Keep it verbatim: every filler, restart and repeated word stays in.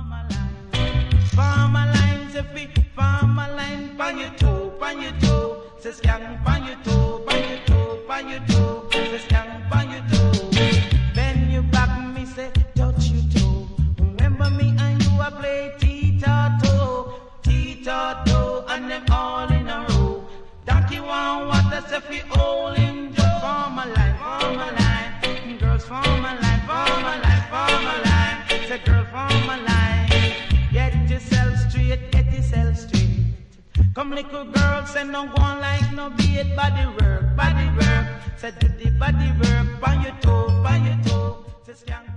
Farm a line, say fi farm a line, pan your toe, pan your toe. Say skank, pan your toe, pan your toe, pan your toe. Say skank, pan your toe. Bend your back, me say touch your toe. Remember me and you a play tea-ta-toe, tea-ta-toe, and them all in a row. Donkey want water, say fi all in Joe. Farm a line, farm a line, girls farm a line, farm a line, farm a line. Say girl farm a line. Get yourself straight, get yourself straight. Come little girl, say no go on like no beat. Body work, body work. Say do the body work, pan your toe, pan your toe. Say skank.